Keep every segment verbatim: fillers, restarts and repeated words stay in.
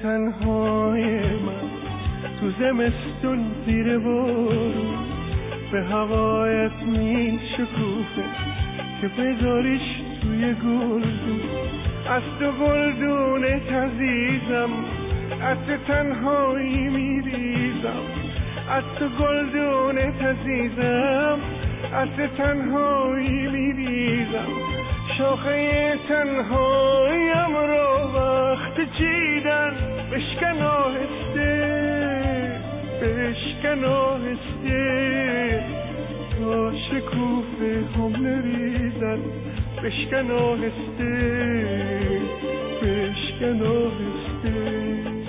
تنهای من تو زمستون زیر بارون به هوایت می شکوفه که بذاریش توی گلدون. از تو گلدونت عزیزم، از تو تنهایی می ریزم. از تو گلدونت عزیزم، از تو تنهایی می ریزم. شاخه تنهاییم رو وقت چیدن بشکن آهسته، بشکن آهسته تا شکوفه هم نریزن. بشکن آهسته، بشکن آهسته.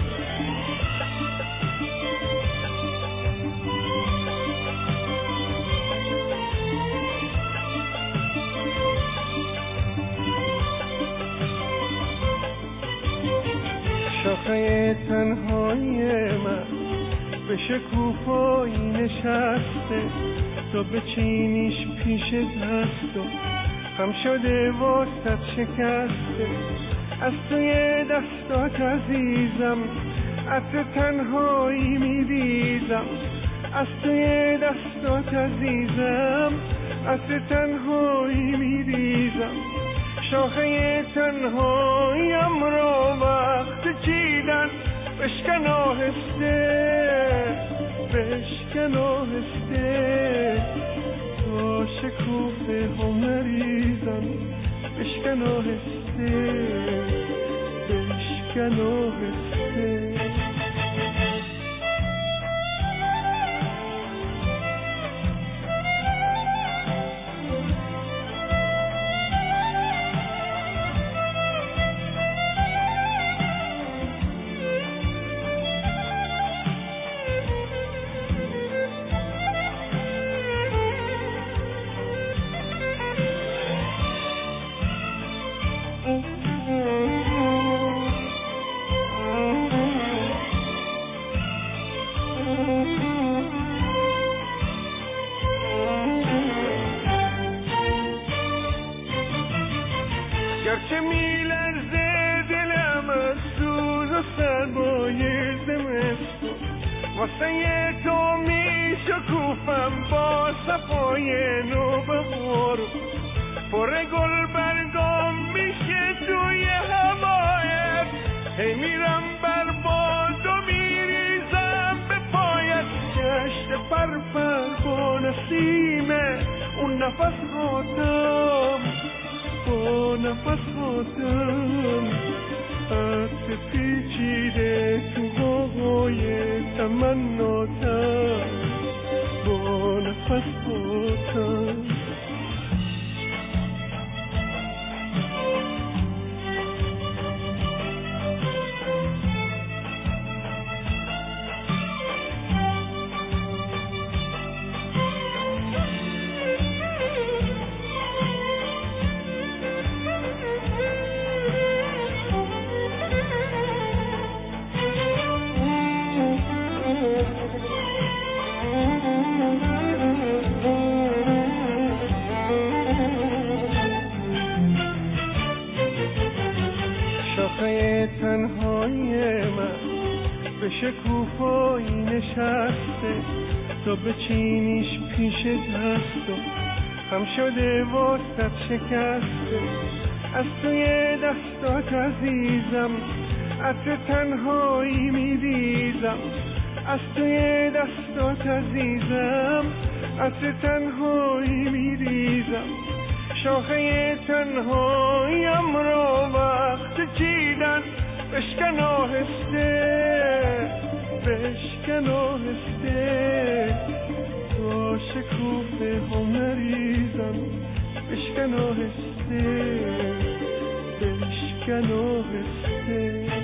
شاخه تنهایی من به شکوفایی نشسته، تو بچینیش پیش دست و هم شده واسط شکسته. از توی دستات عزیزم، از تو تنهایی میریزم. از توی دستات عزیزم، از تو تنهایی میریزم. شاخه تنهاییم رو وقت چیدن بشکن آهسته، بشکن آهسته تا شکوفه هم نریزن. بشکن آهسته، بشکن آهسته. گرچه میلرزه دلم از سوز و سرمایه زمستون، واسه تو میشکوفم با صفای نو بهارون. پر گل برگام میشه توی هوایت، هی میرم بر باد و میریزم به پایت. گشت پر پر با نسیمه اون نفس هاتم، با نفس هاتم عطر پیچیده تو غوغای تمناتم، با نفس هاتم. شاخه تنهایی من به شکوفایی نشسته، تو بچینیش پیش دست و هم شده واسط شکسته. از توی دستات عزیزم، از تو تنهایی میریزم. از توی دستات عزیزم، از تو تنهایی میریزم. شاخه تنهاییم رو وقت چیدن بشکن آهسته، بشکن آهسته تا شکوفه هم نریزن. بشکن آهسته، بشکن آهسته.